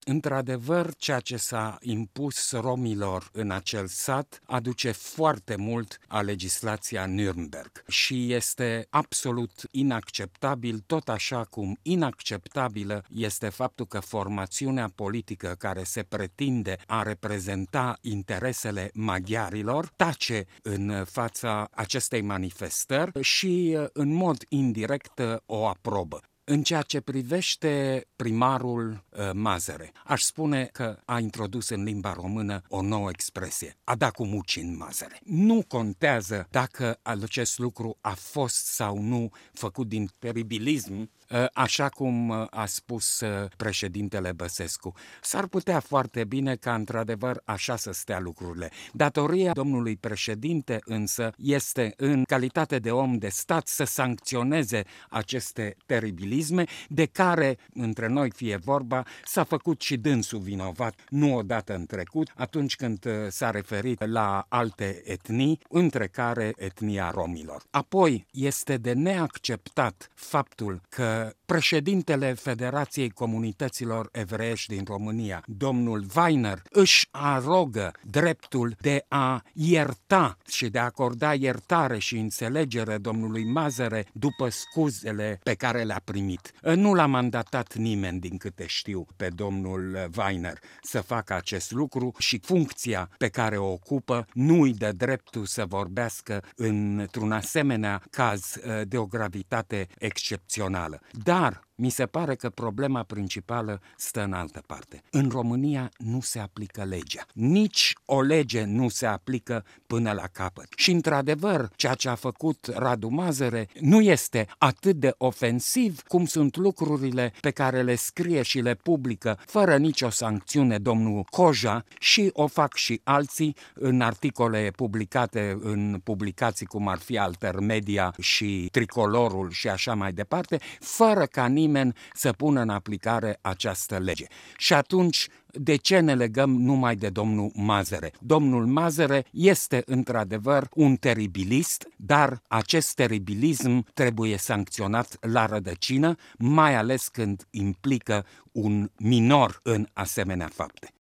Într-adevăr, ceea ce s-a impus romilor în acel sat aduce foarte mult a legislația Nürnberg și este absolut inacceptabil, tot așa cum inacceptabilă este faptul că formațiunea politică care se pretinde a reprezenta interesele maghiarilor tace în fața acestei manifestări și în mod indirect o aprobă. În ceea ce privește primarul Mazăre, aș spune că a introdus în limba română o nouă expresie, a dat cu muci în Mazăre. Nu contează dacă acest lucru a fost sau nu făcut din teribilism, așa cum a spus președintele Băsescu. S-ar putea foarte bine ca într-adevăr așa să stea lucrurile. Datoria domnului președinte însă este, în calitate de om de stat, să sancționeze aceste teribilisme de care, între noi fie vorba, s-a făcut și dânsul vinovat, nu odată în trecut, atunci când s-a referit la alte etnii, între care etnia romilor. Apoi, este de neacceptat faptul că președintele Federației Comunităților Evreiești din România, domnul Weiner, își arogă dreptul de a ierta și de a acorda iertare și înțelegere domnului Mazăre după scuzele pe care le-a primit. Nu l-a mandatat nimeni, din câte știu, pe domnul Weiner să facă acest lucru și funcția pe care o ocupă nu îi dă dreptul să vorbească într-un asemenea caz de o gravitate excepțională. Dar mi se pare că problema principală stă în altă parte. În România nu se aplică legea. Nici o lege nu se aplică până la capăt. Și într-adevăr, ceea ce a făcut Radu Mazăre nu este atât de ofensiv cum sunt lucrurile pe care le scrie și le publică fără nicio sancțiune domnul Coja și o fac și alții în articole publicate în publicații cum ar fi Altermedia și Tricolorul și așa mai departe, fără ca nimeni să pună în aplicare această lege. Și atunci, de ce ne legăm numai de domnul Mazăre? Domnul Mazăre este într-adevăr un teribilist, dar acest teribilism trebuie sancționat la rădăcină, mai ales când implică un minor în asemenea fapte.